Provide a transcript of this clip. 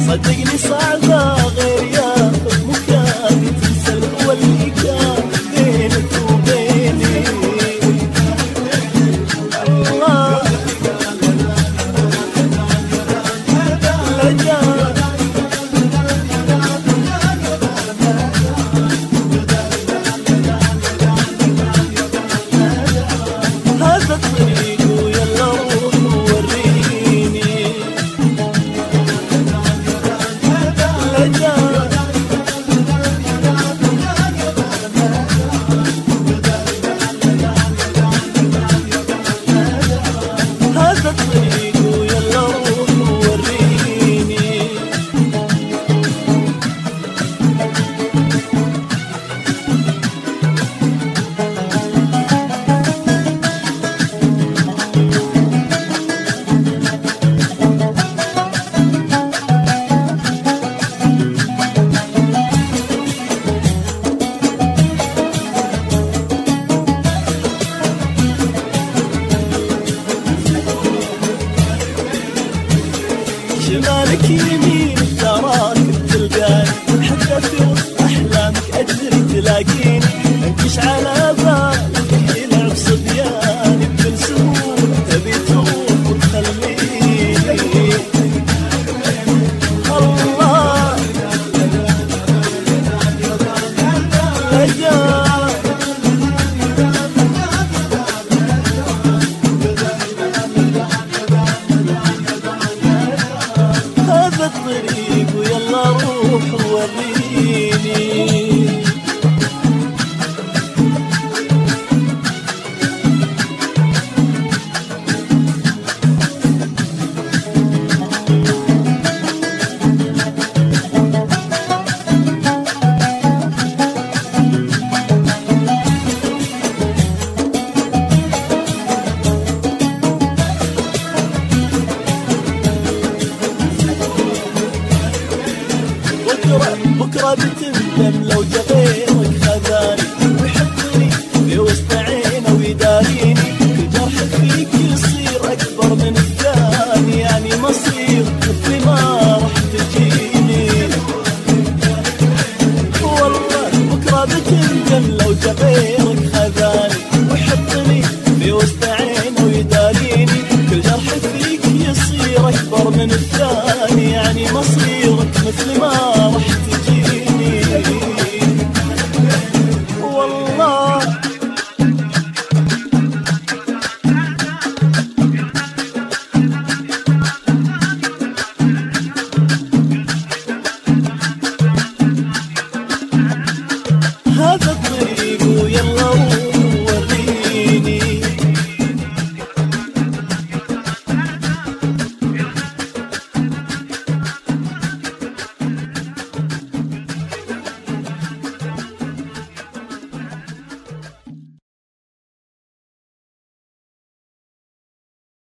صدقني صعبة غير ياخذ مكاني، تنسى الهوى اللي كان بينك وبيني. الله لجاك هذا الطريق ويلا روح ووريني. لجاك هذا الطريق ويلا روح ووريني. شمالك يمينك تراك بتلقاني، حتى في وسط احلامك ادري تلاقيني. انكش على بالك يلعب صبياني، بكل سهولة تبي تروح وتخليني. الله لجاك هذا الطريق ويلا روح ووريني. بكرة بتندم لو جغيرك خذاني، ويحطني في وسط عينه ويداريني. كل جرح فيك يصير أكبر من الثاني، يعني مصير مثلي ما راح تجيني. والله بكرة بتندم لو جغيرك خذاني، ويحطني في وسط عينه ويداريني. كل جرح فيك يصير أكبر من الثاني، يعني مصيرك مثل ما